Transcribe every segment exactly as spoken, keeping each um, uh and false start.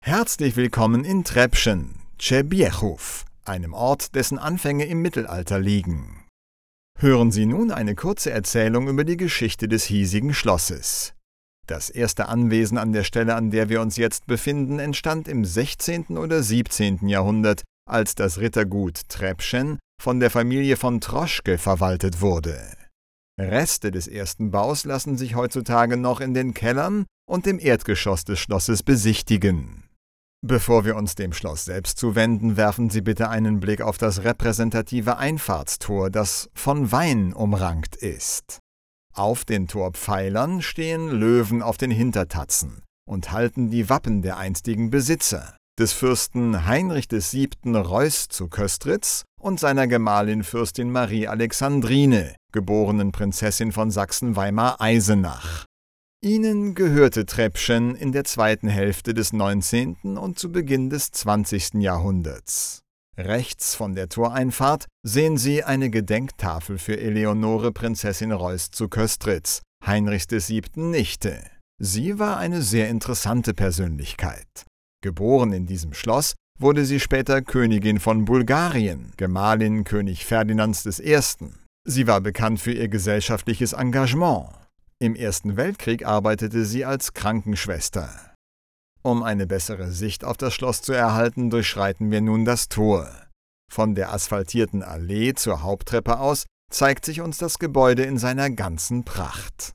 Herzlich willkommen in Trepschen, Trzebiechów, einem Ort, dessen Anfänge im Mittelalter liegen. Hören Sie nun eine kurze Erzählung über die Geschichte des hiesigen Schlosses. Das erste Anwesen an der Stelle, an der wir uns jetzt befinden, entstand im sechzehnten oder siebzehnten Jahrhundert, als das Rittergut Trepschen von der Familie von Troschke verwaltet wurde. Reste des ersten Baus lassen sich heutzutage noch in den Kellern und im Erdgeschoss des Schlosses besichtigen. Bevor wir uns dem Schloss selbst zuwenden, werfen Sie bitte einen Blick auf das repräsentative Einfahrtstor, das von Wein umrankt ist. Auf den Torpfeilern stehen Löwen auf den Hintertatzen und halten die Wappen der einstigen Besitzer, des Fürsten Heinrich des Siebten Reuß zu Köstritz und seiner Gemahlin Fürstin Marie Alexandrine, geborenen Prinzessin von Sachsen-Weimar-Eisenach. Ihnen gehörte Trepschen in der zweiten Hälfte des neunzehnten und zu Beginn des zwanzigsten Jahrhunderts. Rechts von der Toreinfahrt sehen Sie eine Gedenktafel für Eleonore Prinzessin Reuß zu Köstritz, Heinrichs des Siebten Nichte. Sie war eine sehr interessante Persönlichkeit. Geboren in diesem Schloss, wurde sie später Königin von Bulgarien, Gemahlin König Ferdinands des Ersten. Sie war bekannt für ihr gesellschaftliches Engagement. Im Ersten Weltkrieg arbeitete sie als Krankenschwester. Um eine bessere Sicht auf das Schloss zu erhalten, durchschreiten wir nun das Tor. Von der asphaltierten Allee zur Haupttreppe aus zeigt sich uns das Gebäude in seiner ganzen Pracht.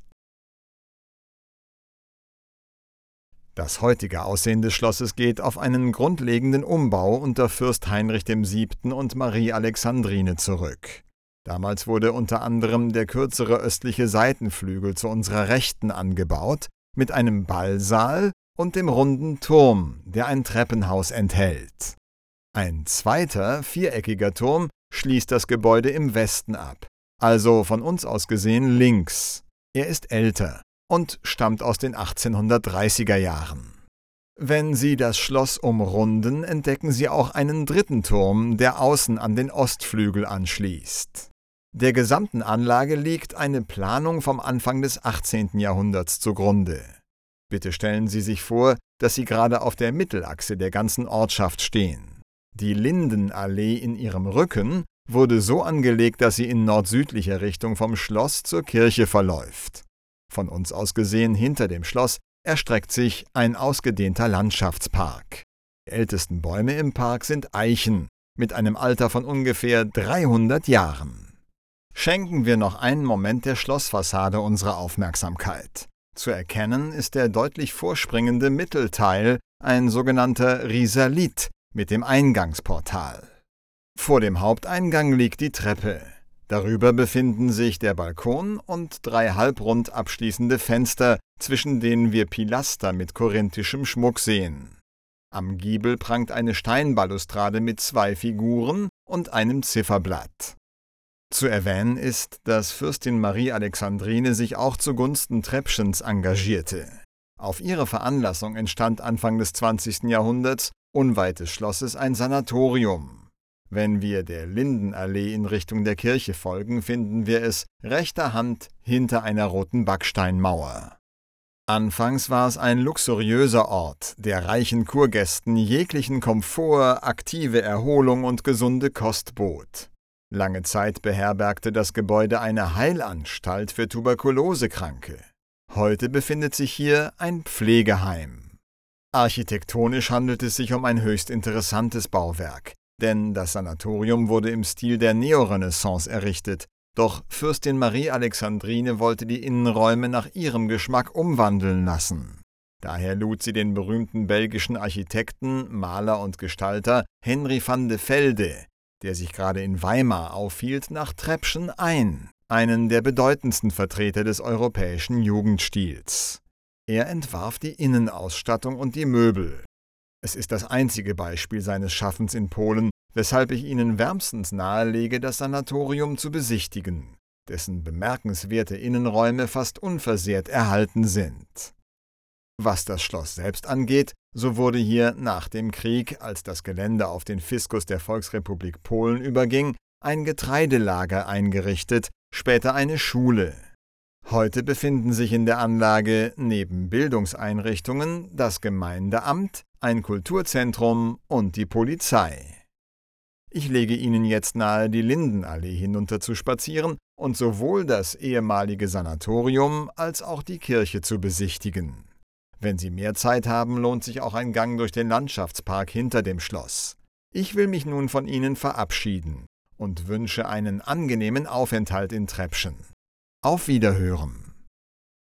Das heutige Aussehen des Schlosses geht auf einen grundlegenden Umbau unter Fürst Heinrich dem Siebten und Marie Alexandrine zurück. Damals wurde unter anderem der kürzere östliche Seitenflügel zu unserer Rechten angebaut, mit einem Ballsaal und dem runden Turm, der ein Treppenhaus enthält. Ein zweiter, viereckiger Turm schließt das Gebäude im Westen ab, also von uns aus gesehen links. Er ist älter und stammt aus den achtzehnhundertdreißiger Jahren. Wenn Sie das Schloss umrunden, entdecken Sie auch einen dritten Turm, der außen an den Ostflügel anschließt. Der gesamten Anlage liegt eine Planung vom Anfang des achtzehnten Jahrhunderts zugrunde. Bitte stellen Sie sich vor, dass Sie gerade auf der Mittelachse der ganzen Ortschaft stehen. Die Lindenallee in Ihrem Rücken wurde so angelegt, dass sie in nord-südlicher Richtung vom Schloss zur Kirche verläuft. Von uns aus gesehen hinter dem Schloss erstreckt sich ein ausgedehnter Landschaftspark. Die ältesten Bäume im Park sind Eichen mit einem Alter von ungefähr dreihundert Jahren. Schenken wir noch einen Moment der Schlossfassade unsere Aufmerksamkeit. Zu erkennen ist der deutlich vorspringende Mittelteil, ein sogenannter Risalit mit dem Eingangsportal. Vor dem Haupteingang liegt die Treppe. Darüber befinden sich der Balkon und drei halbrund abschließende Fenster, zwischen denen wir Pilaster mit korinthischem Schmuck sehen. Am Giebel prangt eine Steinbalustrade mit zwei Figuren und einem Zifferblatt. Zu erwähnen ist, dass Fürstin Marie Alexandrine sich auch zugunsten Trepschens engagierte. Auf ihre Veranlassung entstand Anfang des zwanzigsten Jahrhunderts unweit des Schlosses ein Sanatorium. Wenn wir der Lindenallee in Richtung der Kirche folgen, finden wir es rechter Hand hinter einer roten Backsteinmauer. Anfangs war es ein luxuriöser Ort, der reichen Kurgästen jeglichen Komfort, aktive Erholung und gesunde Kost bot. Lange Zeit beherbergte das Gebäude eine Heilanstalt für Tuberkulosekranke. Heute befindet sich hier ein Pflegeheim. Architektonisch handelt es sich um ein höchst interessantes Bauwerk, denn das Sanatorium wurde im Stil der Neorenaissance errichtet, doch Fürstin Marie Alexandrine wollte die Innenräume nach ihrem Geschmack umwandeln lassen. Daher lud sie den berühmten belgischen Architekten, Maler und Gestalter Henri van de Velde, der sich gerade in Weimar aufhielt, nach Trepschen ein, einen der bedeutendsten Vertreter des europäischen Jugendstils. Er entwarf die Innenausstattung und die Möbel. Es ist das einzige Beispiel seines Schaffens in Polen, weshalb ich Ihnen wärmstens nahelege, das Sanatorium zu besichtigen, dessen bemerkenswerte Innenräume fast unversehrt erhalten sind. Was das Schloss selbst angeht, so wurde hier nach dem Krieg, als das Gelände auf den Fiskus der Volksrepublik Polen überging, ein Getreidelager eingerichtet, später eine Schule. Heute befinden sich in der Anlage neben Bildungseinrichtungen das Gemeindeamt, ein Kulturzentrum und die Polizei. Ich lege Ihnen jetzt nahe, die Lindenallee hinunter zu spazieren und sowohl das ehemalige Sanatorium als auch die Kirche zu besichtigen. Wenn Sie mehr Zeit haben, lohnt sich auch ein Gang durch den Landschaftspark hinter dem Schloss. Ich will mich nun von Ihnen verabschieden und wünsche einen angenehmen Aufenthalt in Treppschen. Auf Wiederhören!